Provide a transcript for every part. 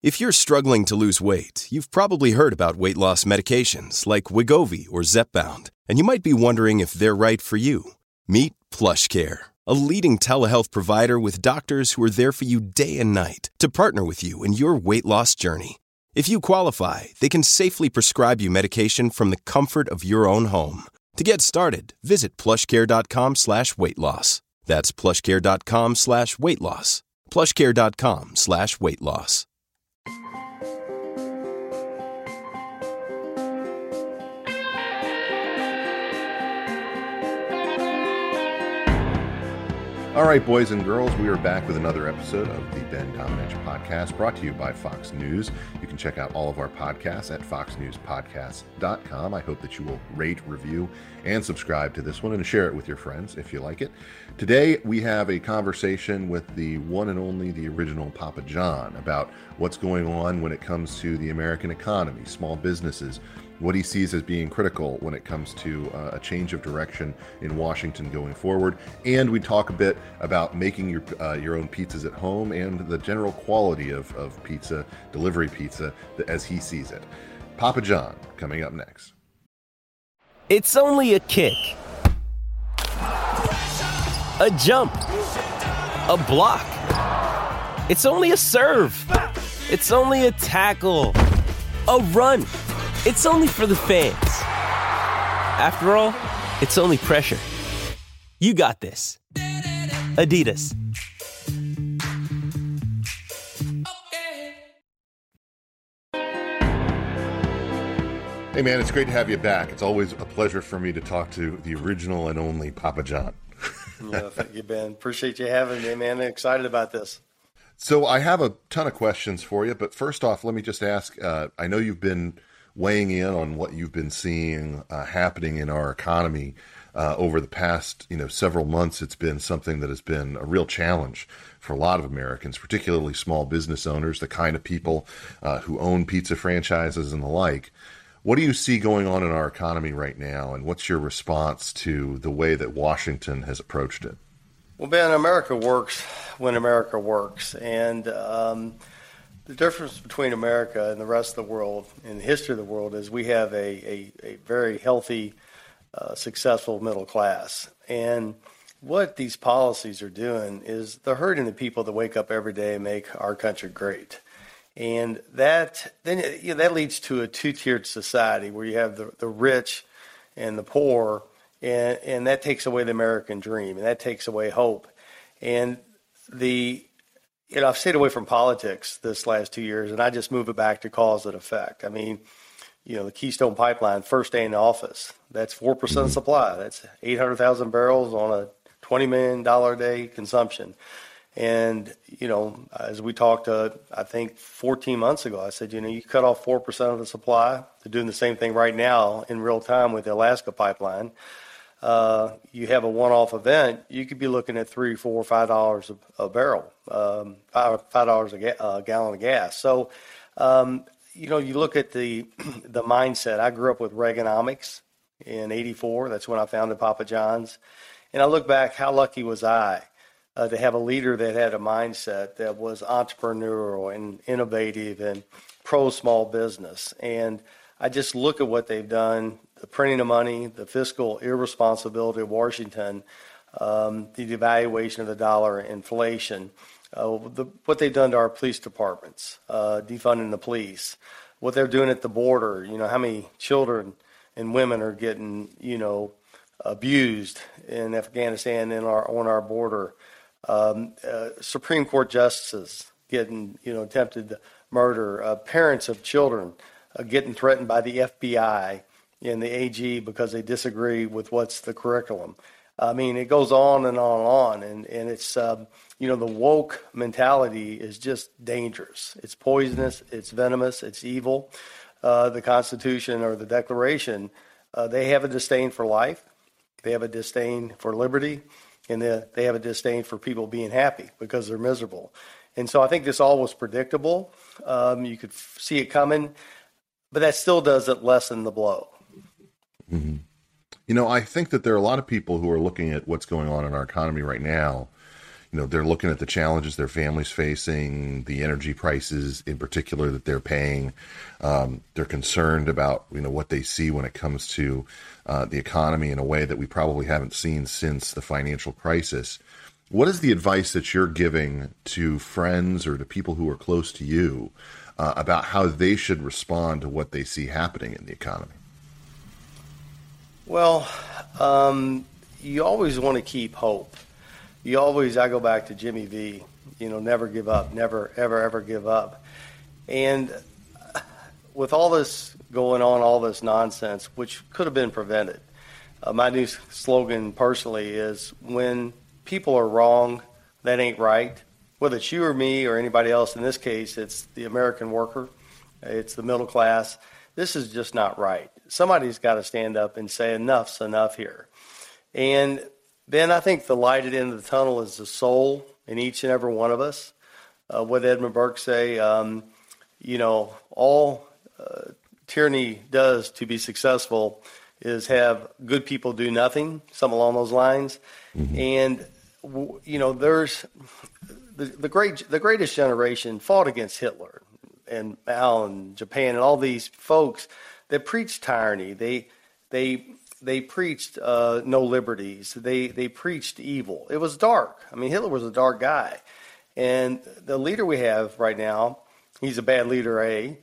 If you're struggling to lose weight, you've probably heard about weight loss medications like Wegovy or Zepbound, and you might be wondering if they're right for you. Meet PlushCare, a leading telehealth provider with doctors who are there for you day and night to partner with you in your weight loss journey. If you qualify, they can safely prescribe you medication from the comfort of your own home. To get started, visit plushcare.com/weight-loss. That's plushcare.com/weight-loss. plushcare.com/weight-loss. All right, boys and girls, we are back with another episode of the Ben Domenech Podcast, brought to you by Fox News. You can check out all of our podcasts at foxnewspodcast.com. I hope that you will rate, review, and subscribe to this one and share it with your friends if you like it. Today, we have a conversation with the one and only, the original Papa John, about what's going on when it comes to the American economy, small businesses, what he sees as being critical when it comes to a change of direction in Washington going forward. And we talk a bit about making your own pizzas at home and the general quality of pizza, delivery pizza, as he sees it. Papa John, coming up next. It's only a kick, a jump, a block. It's only a serve. It's only a tackle, a run. It's only for the fans. After all, it's only pressure. You got this. Adidas. Hey man, it's great to have you back. It's always a pleasure for me to talk to the original and only Papa John. Yeah, thank you, Ben. Appreciate you having me, man. Excited about this. So I have a ton of questions for you, but first off, let me just ask, I know you've been weighing in on what you've been seeing happening in our economy over the past, several months. It's been something that has been a real challenge for a lot of Americans, particularly small business owners, the kind of people who own pizza franchises and the like. What do you see going on in our economy right now, and what's your response to the way that Washington has approached it? Well, Ben, America works when America works, and the difference between America and the rest of the world and the history of the world is we have a very healthy, successful middle class. And what these policies are doing is they're hurting the people that wake up every day and make our country great. And that leads to a two-tiered society where you have the rich and the poor, and that takes away the American dream, and that takes away hope. And I've stayed away from politics this last 2 years, and I just move it back to cause and effect. I mean, the Keystone Pipeline, first day in office, that's 4% of supply. That's 800,000 barrels on a $20 million a day consumption. And, as we talked, I think 14 months ago, I said, you cut off 4% of the supply. They're doing the same thing right now in real time with the Alaska pipeline. You have a one-off event, you could be looking at $3, $4, $5 a barrel, $5 a gallon of gas. So, you look at the mindset. I grew up with Reaganomics in '84. That's when I founded Papa John's. And I look back, how lucky was I to have a leader that had a mindset that was entrepreneurial and innovative and pro-small business. And I just look at what they've done, the printing of money, the fiscal irresponsibility of Washington, the devaluation of the dollar, inflation, what they've done to our police departments, defunding the police, what they're doing at the border, how many children and women are getting, abused in Afghanistan and on our border, Supreme Court justices getting, attempted murder, parents of children getting threatened by the FBI and the AG because they disagree with what's the curriculum. I mean, it goes on and on and on. And it's, the woke mentality is just dangerous. It's poisonous, it's venomous, it's evil. The Constitution or the Declaration, they have a disdain for life. They have a disdain for liberty. And they have a disdain for people being happy because they're miserable. And so I think this all was predictable. You could see it coming, but that still doesn't lessen the blow. Mm-hmm. I think that there are a lot of people who are looking at what's going on in our economy right now, they're looking at the challenges their families facing, the energy prices in particular that they're paying. They're concerned about, what they see when it comes to the economy in a way that we probably haven't seen since the financial crisis. What is the advice that you're giving to friends or to people who are close to you about how they should respond to what they see happening in the economy? Well, you always want to keep hope. I go back to Jimmy V, never give up, never, ever, ever give up. And with all this going on, all this nonsense, which could have been prevented, my new slogan personally is, when people are wrong, that ain't right. Whether it's you or me or anybody else, in this case, it's the American worker, it's the middle class. This is just not right. Somebody's got to stand up and say enough's enough here. And Ben, I think the light at the end of the tunnel is the soul in each and every one of us. What did Edmund Burke say? All tyranny does to be successful is have good people do nothing, something along those lines. Mm-hmm. And, there's the greatest generation fought against Hitler and Mao and Japan and all these folks that preached tyranny. They preached no liberties. They preached evil. It was dark. I mean, Hitler was a dark guy. And the leader we have right now, he's a bad leader,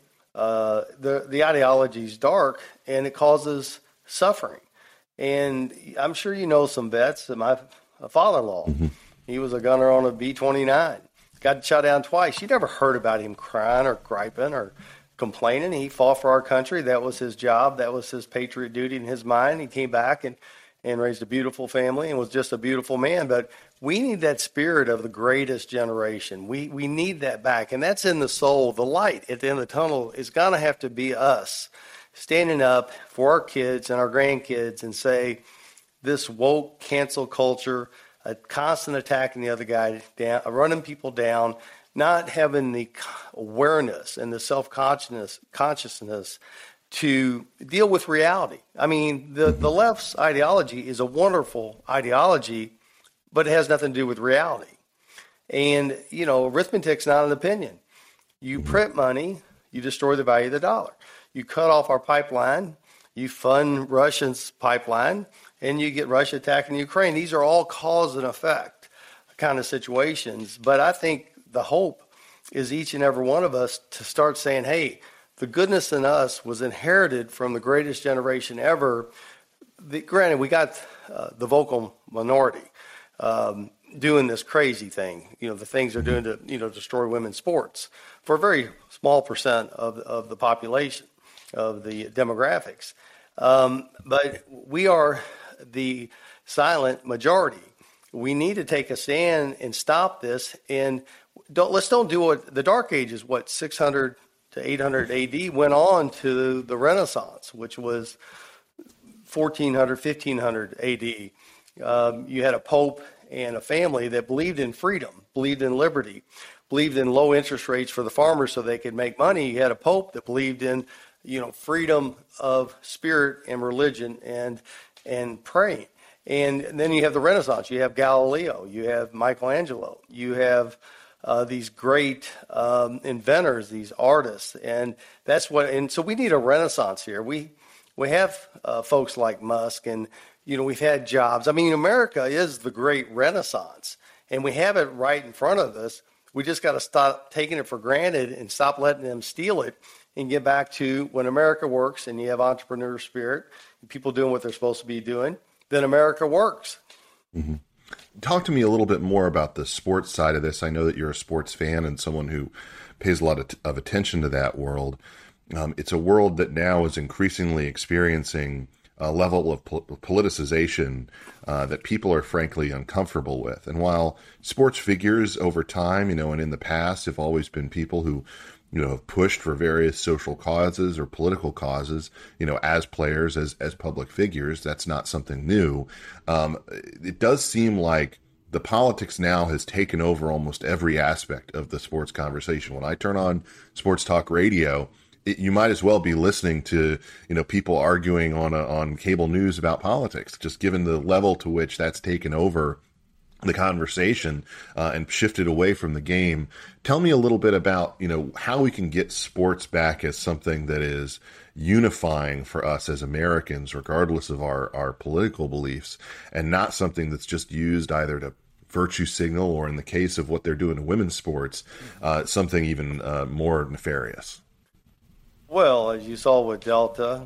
the ideology is dark, and it causes suffering. And I'm sure you know some vets. My father-in-law, mm-hmm. He was a gunner on a B-29. Got shot down twice. You never heard about him crying or griping or complaining. He fought for our country. That was his job. That was his patriot duty in his mind. He came back and raised a beautiful family and was just a beautiful man. But we need that spirit of the greatest generation. We need that back. And that's in the soul. The light at the end of the tunnel is going to have to be us standing up for our kids and our grandkids and say, this woke cancel culture, a constant attacking the other guy down, running people down, not having the awareness and the self-consciousness to deal with reality. I mean, the left's ideology is a wonderful ideology, but it has nothing to do with reality. And, arithmetic's not an opinion. You print money, you destroy the value of the dollar. You cut off our pipeline, you fund Russia's pipeline, and you get Russia attacking Ukraine. These are all cause and effect kind of situations. But I think the hope is each and every one of us to start saying, hey, the goodness in us was inherited from the greatest generation ever. Granted, we got the vocal minority doing this crazy thing, the things they're doing to, destroy women's sports for a very small percent of the population, of the demographics. But we are the silent majority. We need to take a stand and stop this. And let's don't do what the Dark Ages, 600 to 800 AD, went on to the Renaissance, which was 1400, 1500 AD. You had a pope and a family that believed in freedom, believed in liberty, believed in low interest rates for the farmers so they could make money. You had a pope that believed in, freedom of spirit and religion and praying. And then you have the Renaissance. You have Galileo. You have Michelangelo. You have these great inventors, these artists, and that's what. And so we need a Renaissance here. We have folks like Musk, and we've had jobs. I mean, America is the great Renaissance, and we have it right in front of us. We just got to stop taking it for granted and stop letting them steal it, and get back to when America works, and you have entrepreneur spirit, and people doing what they're supposed to be doing. Then America works. Mm-hmm. Talk to me a little bit more about the sports side of this. I know that you're a sports fan and someone who pays a lot of attention to that world. It's a world that now is increasingly experiencing a level of politicization that people are frankly uncomfortable with. And while sports figures over time, and in the past have always been people who have pushed for various social causes or political causes, as players, as public figures. That's not something new. It does seem like the politics now has taken over almost every aspect of the sports conversation. When I turn on sports talk radio, you might as well be listening to, people arguing on cable news about politics, just given the level to which that's taken over the conversation and shifted away from the game. Tell me a little bit about, how we can get sports back as something that is unifying for us as Americans, regardless of our political beliefs, and not something that's just used either to virtue signal or, in the case of what they're doing in women's sports, something even more nefarious. Well, as you saw with Delta,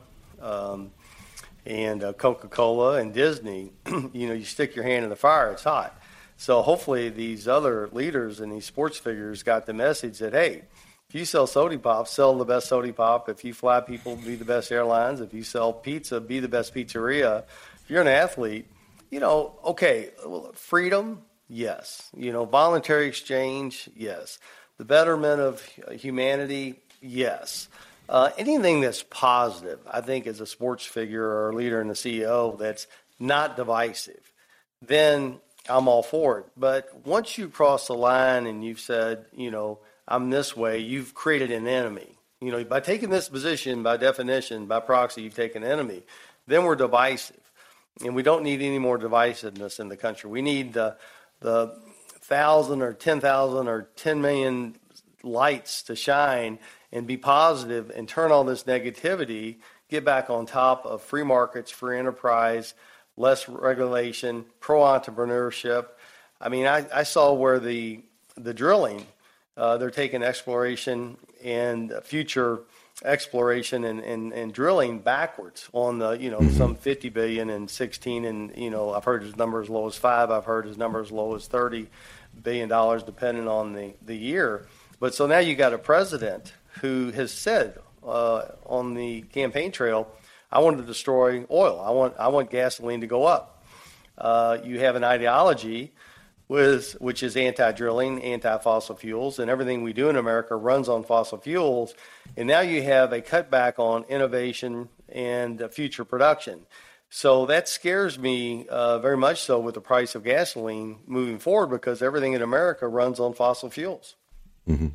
and Coca-Cola and Disney, you stick your hand in the fire, it's hot. So hopefully these other leaders and these sports figures got the message that, hey, if you sell soda pop, sell the best soda pop. If you fly people, be the best airlines. If you sell pizza, be the best pizzeria. If you're an athlete, okay, freedom, yes. Voluntary exchange, yes. The betterment of humanity, yes. Anything that's positive, I think, as a sports figure or a leader and a CEO that's not divisive, then I'm all for it. But once you cross the line and you've said, I'm this way, you've created an enemy. By taking this position, by definition, by proxy, you've taken an enemy. Then we're divisive. And we don't need any more divisiveness in the country. We need the 1,000 or 10,000 or 10 million lights to shine and be positive and turn all this negativity, get back on top of free markets, free enterprise, less regulation, pro-entrepreneurship. I mean, I saw where the drilling, they're taking exploration and future exploration and drilling backwards on the, some 50 billion and 16, and, I've heard his number as low as 5. I've heard his number as low as $30 billion, depending on the year. But so now you got a president who has said on the campaign trail, I want to destroy oil. I want gasoline to go up. You have an ideology which is anti-drilling, anti-fossil fuels, and everything we do in America runs on fossil fuels. And now you have a cutback on innovation and future production. So that scares me very much so with the price of gasoline moving forward, because everything in America runs on fossil fuels. Mm-hmm.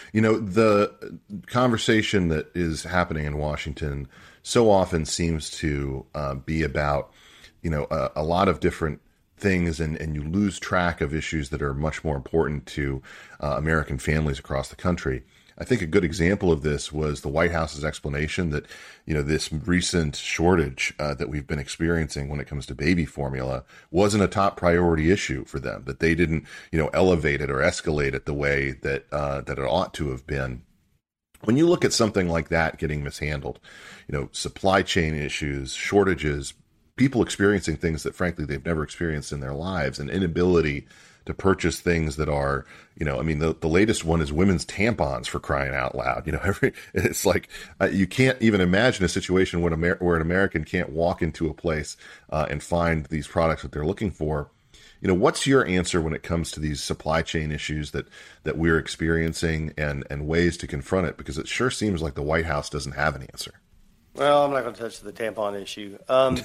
The conversation that is happening in Washington so often seems to be about, a lot of different things, and you lose track of issues that are much more important to American families across the country. I think a good example of this was the White House's explanation that, this recent shortage that we've been experiencing when it comes to baby formula wasn't a top priority issue for them, that they didn't, elevate it or escalate it the way that that it ought to have been. When you look at something like that getting mishandled, supply chain issues, shortages, people experiencing things that frankly they've never experienced in their lives, an inability to purchase things that are, the latest one is women's tampons, for crying out loud. It's like you can't even imagine a situation where an American can't walk into a place and find these products that they're looking for. What's your answer when it comes to these supply chain issues that we're experiencing and ways to confront it? Because it sure seems like the White House doesn't have an answer. Well, I'm not going to touch the tampon issue. On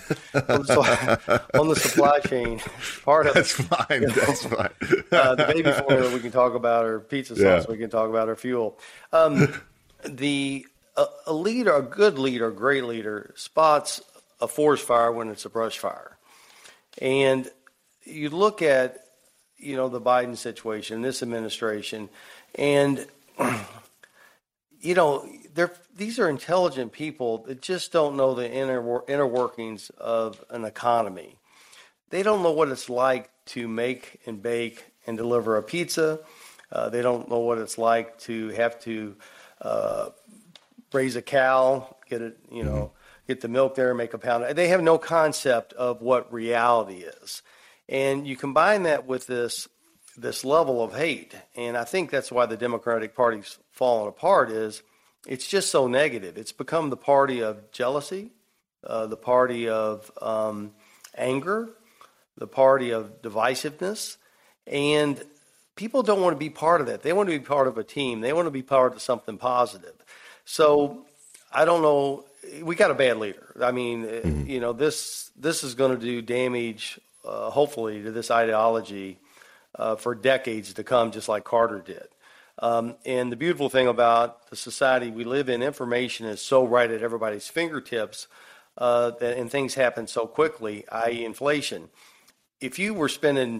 the supply chain part of That's fine. That's fine. The baby formula we can talk about, or pizza sauce we can talk about, or fuel. A leader, a good leader, a great leader, spots a forest fire when it's a brush fire. And you look at, the Biden situation, this administration, and, these are intelligent people that just don't know the inner workings of an economy. They don't know what it's like to make and bake and deliver a pizza. They don't know what it's like to have to raise a cow, get it, get the milk there, make a pound. They have no concept of what reality is. And you combine that with this level of hate, and I think that's why the Democratic Party's fallen apart, is it's just so negative. It's become the party of jealousy, the party of anger, the party of divisiveness, and people don't want to be part of that. They want to be part of a team. They want to be part of something positive. So I don't know. We got a bad leader. I mean, this is going to do damage, hopefully, to this ideology for decades to come, just like Carter did. And the beautiful thing about the society we live in, information is so right at everybody's fingertips, and things happen so quickly, i.e. inflation. If you were spending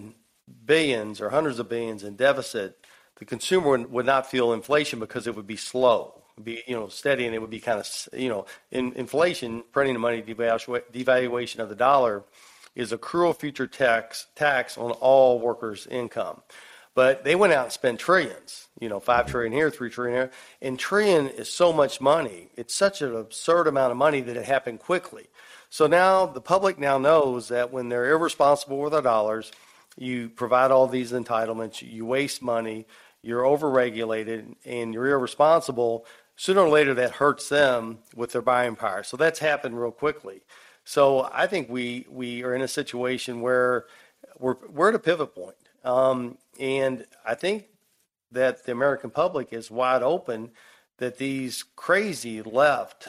billions or hundreds of billions in deficit, the consumer would not feel inflation because it would be slow, be steady, and it would be kind of in inflation, printing of money, devaluation of the dollar is a cruel future tax on all workers' income. But they went out and spent trillions, $5 trillion here, $3 trillion here. And trillion is so much money. It's such an absurd amount of money that it happened quickly. So now the public now knows that when they're irresponsible with their dollars, you provide all these entitlements, you waste money, you're overregulated, and you're irresponsible. Sooner or later, that hurts them with their buying power. So that's happened real quickly. So I think we are in a situation where we're at a pivot point. And I think that the American public is wide open that these crazy left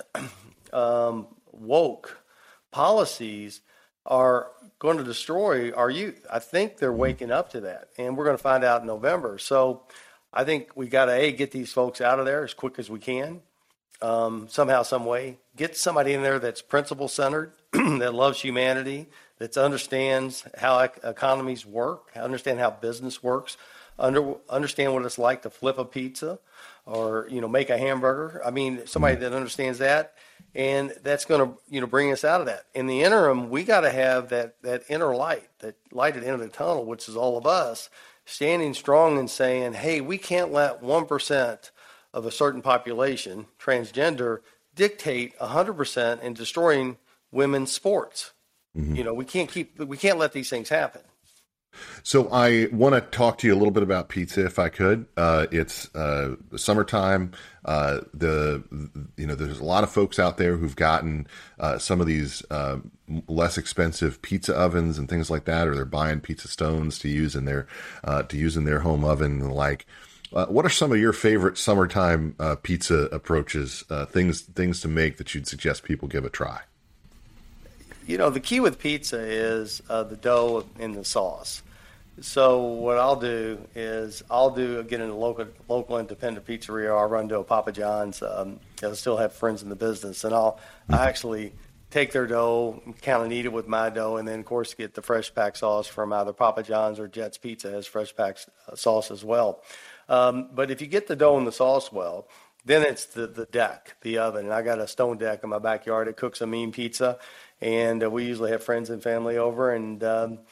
woke policies are going to destroy our youth. I think they're waking up to that, and we're going to find out in November. So I think we got to, get these folks out of there as quick as we can, somehow, some way. Get somebody in there that's principle-centered, that loves humanity, that understands how economies work, understand how business works, understand what it's like to flip a pizza or, make a hamburger. I mean, somebody that understands that, and that's going to, bring us out of that. In the interim, we got to have that inner light, that light at the end of the tunnel, which is all of us, standing strong and saying, hey, we can't let 1% of a certain population, transgender, dictate 100% in destroying women's sports. Mm-hmm. We can't let these things happen. So I want to talk to you a little bit about pizza, if I could. It's the summertime. There's a lot of folks out there who've gotten some of these less expensive pizza ovens and things like that, or they're buying pizza stones to use in their home oven and the like. What are some of your favorite summertime pizza approaches? Things to make that you'd suggest people give a try? The key with pizza is the dough and the sauce. So what I'll do is get in a local independent pizzeria. I'll run to a Papa John's. I still have friends in the business, and I actually take their dough, kind of knead it with my dough, and then of course get the fresh pack sauce from either Papa John's or Jet's Pizza has fresh pack sauce as well. But if you get the dough and the sauce well, then it's the deck, the oven. And I got a stone deck in my backyard. It cooks a mean pizza. And we usually have friends and family over, and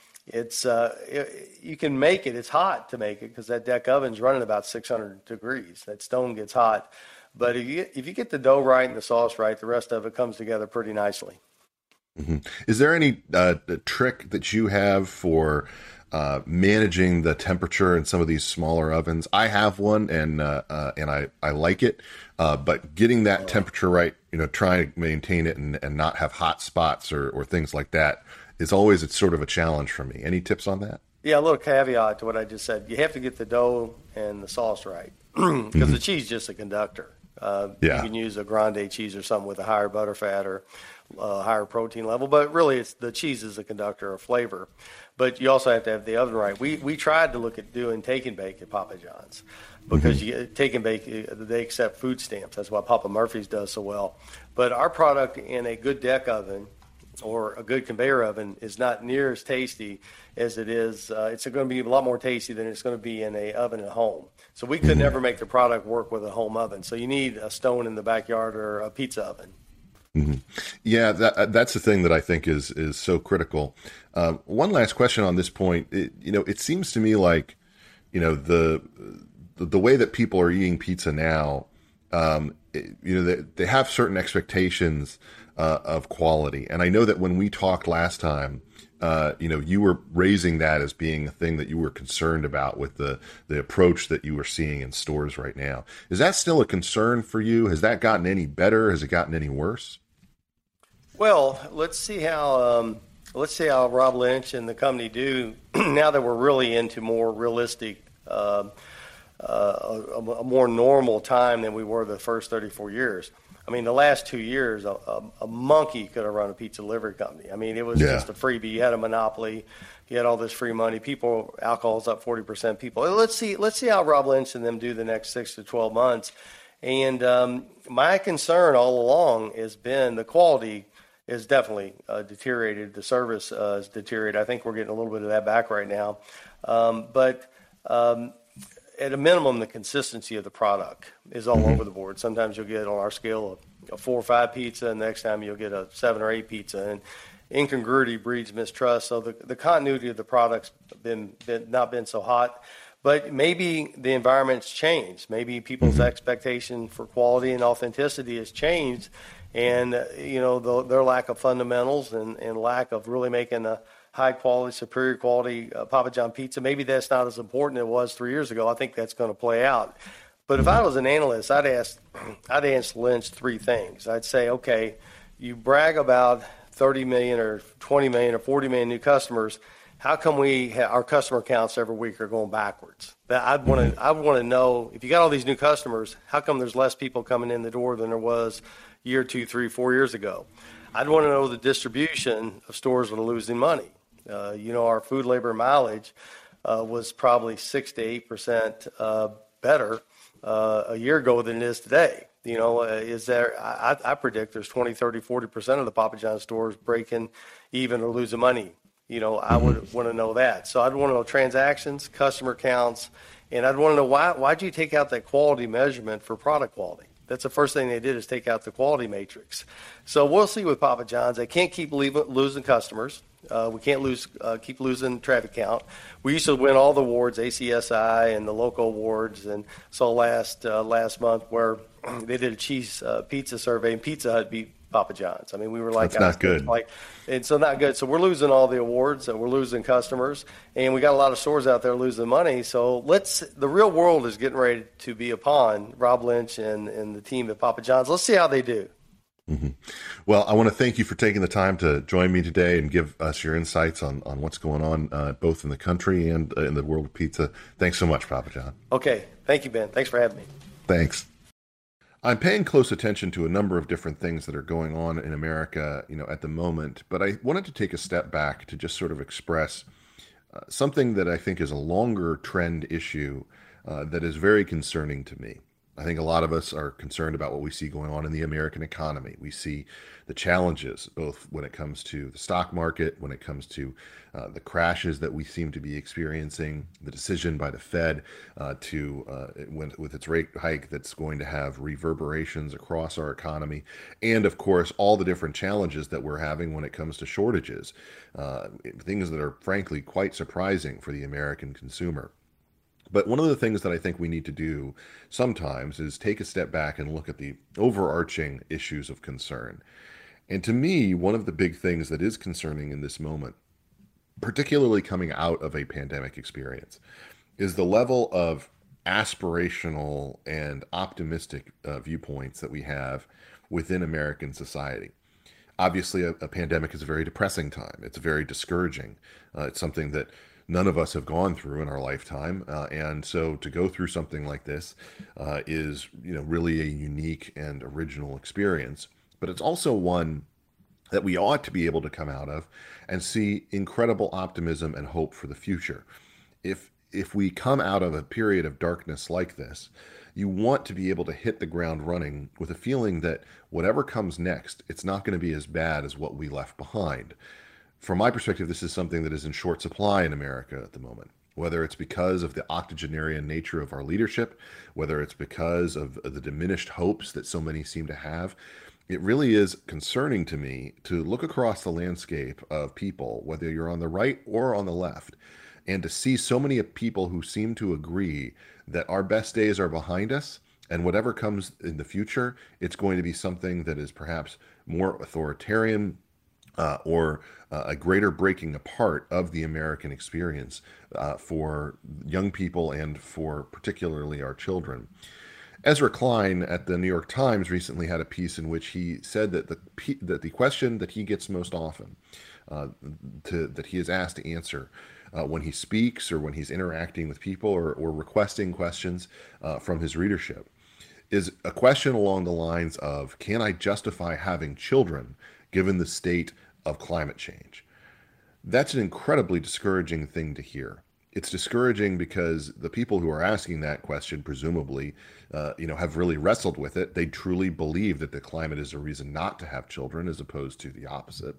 you can make it. It's hot to make it because that deck oven's running about 600 degrees. That stone gets hot. But if you get the dough right and the sauce right, the rest of it comes together pretty nicely. Mm-hmm. Is there any trick that you have for managing the temperature in some of these smaller ovens? I have one, and I like it. But getting that temperature right, trying to maintain it and not have hot spots or things like that is always sort of a challenge for me. Any tips on that? Yeah, a little caveat to what I just said. You have to get the dough and the sauce right because the cheese is just a conductor. You can use a grande cheese or something with a higher butter fat or higher protein level, but really the cheese is a conductor of flavor. But you also have to have the oven right. We tried to look at doing take and bake at Papa John's because you take and bake, they accept food stamps. That's why Papa Murphy's does so well. But our product in a good deck oven or a good conveyor oven is not near as tasty as it is. It's going to be a lot more tasty than it's going to be in a oven at home. So we could never make the product work with a home oven. So you need a stone in the backyard or a pizza oven. Mm-hmm. Yeah, that's the thing that I think is so critical. One last question on this point. It seems to me like, the way that people are eating pizza now, they have certain expectations of quality. And I know that when we talked last time, you were raising that as being a thing that you were concerned about with the approach that you were seeing in stores right now. Is that still a concern for you? Has that gotten any better? Has it gotten any worse? Well, let's see how Rob Lynch and the company do now that we're really into more realistic, a more normal time than we were the first 34 years. I mean, the last 2 years, a monkey could have run a pizza delivery company. I mean, it was just a freebie. You had a monopoly. You had all this free money. Alcohol's up 40%. People. Let's see how Rob Lynch and them do the next 6 to 12 months. And my concern all along has been the quality is definitely deteriorated. The service is deteriorated. I think we're getting a little bit of that back right now. But at a minimum, the consistency of the product is all over the board. Sometimes you'll get on our scale a 4 or 5 pizza, and the next time you'll get a 7 or 8 pizza. And incongruity breeds mistrust. So the continuity of the product's not been so hot. But maybe the environment's changed. Maybe people's expectation for quality and authenticity has changed. And, their lack of fundamentals and lack of really making a high quality, superior quality Papa John pizza, maybe that's not as important as it was 3 years ago. I think that's going to play out. But if I was an analyst, I'd ask Lynch 3 things. I'd say, okay, you brag about 30 million or 20 million or 40 million new customers. How come our customer counts every week are going backwards? I'd want to know, if you got all these new customers, how come there's less people coming in the door than there was year, 2, 3, 4 years ago? I'd want to know the distribution of stores that are losing money. Our food, labor, mileage was probably 6 to 8% better a year ago than it is today. I predict there's 20, 30, 40% of the Papa John stores breaking even or losing money. I would want to know that. So I'd want to know transactions, customer counts, and I'd want to know why'd you take out that quality measurement for product quality? That's the first thing they did, is take out the quality matrix. So we'll see with Papa John's. They can't keep losing customers. We can't keep losing traffic count. We used to win all the awards, ACSI and the local awards, and saw last month where they did a cheese pizza survey, and Pizza Hut beat Papa John's. I mean, we were like, that's not good. And so not good. So we're losing all the awards, and we're losing customers, and we got a lot of stores out there losing money. So the real world is getting ready to be upon Rob Lynch and the team at Papa John's. Let's see how they do. Mm-hmm. Well, I want to thank you for taking the time to join me today and give us your insights on what's going on both in the country and in the world of pizza. Thanks so much, Papa John. Okay. Thank you, Ben. Thanks for having me. Thanks. I'm paying close attention to a number of different things that are going on in America, at the moment, but I wanted to take a step back to just sort of express something that I think is a longer trend issue that is very concerning to me. I think a lot of us are concerned about what we see going on in the American economy. We see the challenges, both when it comes to the stock market, when it comes to the crashes that we seem to be experiencing, the decision by the Fed with its rate hike that's going to have reverberations across our economy, and of course, all the different challenges that we're having when it comes to shortages, things that are frankly quite surprising for the American consumer. But one of the things that I think we need to do sometimes is take a step back and look at the overarching issues of concern. And to me, one of the big things that is concerning in this moment, particularly coming out of a pandemic experience, is the level of aspirational and optimistic viewpoints that we have within American society. Obviously, a pandemic is a very depressing time. It's very discouraging. It's something that none of us have gone through in our lifetime. And so to go through something like this is, really a unique and original experience. But it's also one that we ought to be able to come out of and see incredible optimism and hope for the future. If we come out of a period of darkness like this, you want to be able to hit the ground running with a feeling that whatever comes next, it's not going to be as bad as what we left behind. From my perspective, this is something that is in short supply in America at the moment, whether it's because of the octogenarian nature of our leadership, whether it's because of the diminished hopes that so many seem to have. It really is concerning to me to look across the landscape of people, whether you're on the right or on the left, and to see so many people who seem to agree that our best days are behind us, and whatever comes in the future, it's going to be something that is perhaps more authoritarian, or a greater breaking apart of the American experience for young people and for particularly our children. Ezra Klein at the New York Times recently had a piece in which he said that the question that he gets most often, that he is asked to answer when he speaks or when he's interacting with people or requesting questions from his readership, is a question along the lines of, can I justify having children given the state of climate change? That's an incredibly discouraging thing to hear. it's discouraging because the people who are asking that question, presumably, have really wrestled with it. They truly believe that the climate is a reason not to have children as opposed to the opposite.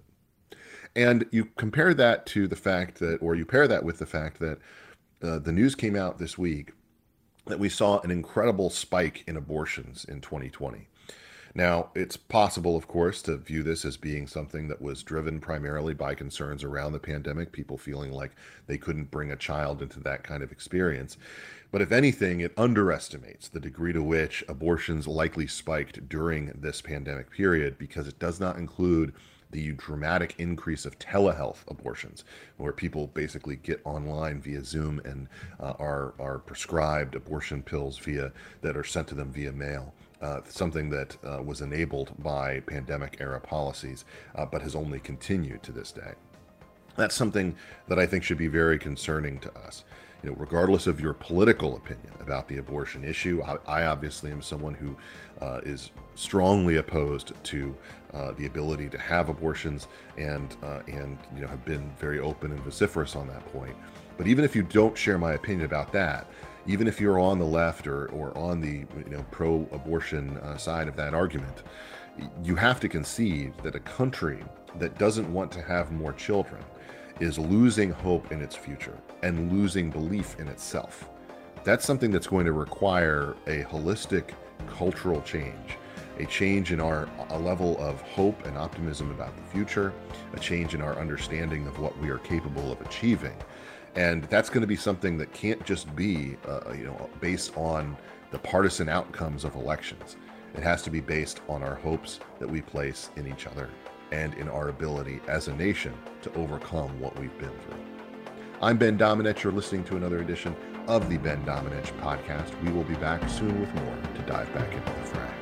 And you compare that to the fact that, or you pair that with the fact that the news came out this week that we saw an incredible spike in abortions in 2020. Now, it's possible, of course, to view this as being something that was driven primarily by concerns around the pandemic, people feeling like they couldn't bring a child into that kind of experience. But if anything, it underestimates the degree to which abortions likely spiked during this pandemic period, because it does not include the dramatic increase of telehealth abortions, where people basically get online via Zoom and are prescribed abortion pills that are sent to them via mail. Something that was enabled by pandemic-era policies, but has only continued to this day. That's something that I think should be very concerning to us. Regardless of your political opinion about the abortion issue, I obviously am someone who is strongly opposed to the ability to have abortions, and have been very open and vociferous on that point. But even if you don't share my opinion about that, even if you're on the left or on the pro-abortion side of that argument, you have to concede that a country that doesn't want to have more children is losing hope in its future and losing belief in itself. That's something that's going to require a holistic cultural change, a change in a level of hope and optimism about the future, a change in our understanding of what we are capable of achieving. And that's going to be something that can't just be, based on the partisan outcomes of elections. It has to be based on our hopes that we place in each other and in our ability as a nation to overcome what we've been through. I'm Ben Domenech. You're listening to another edition of the Ben Domenech Podcast. We will be back soon with more to dive back into the fray.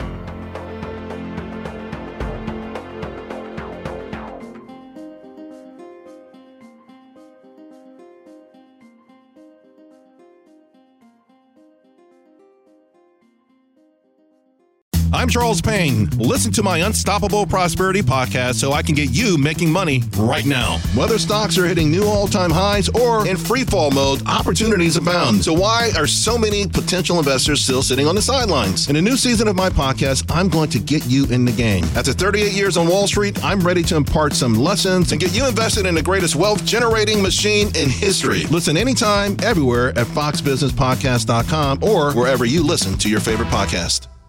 I'm Charles Payne. Listen to my Unstoppable Prosperity podcast so I can get you making money right now. Whether stocks are hitting new all-time highs or in free fall mode, opportunities abound. So why are so many potential investors still sitting on the sidelines? In a new season of my podcast, I'm going to get you in the game. After 38 years on Wall Street, I'm ready to impart some lessons and get you invested in the greatest wealth-generating machine in history. Listen anytime, everywhere at foxbusinesspodcast.com or wherever you listen to your favorite podcast.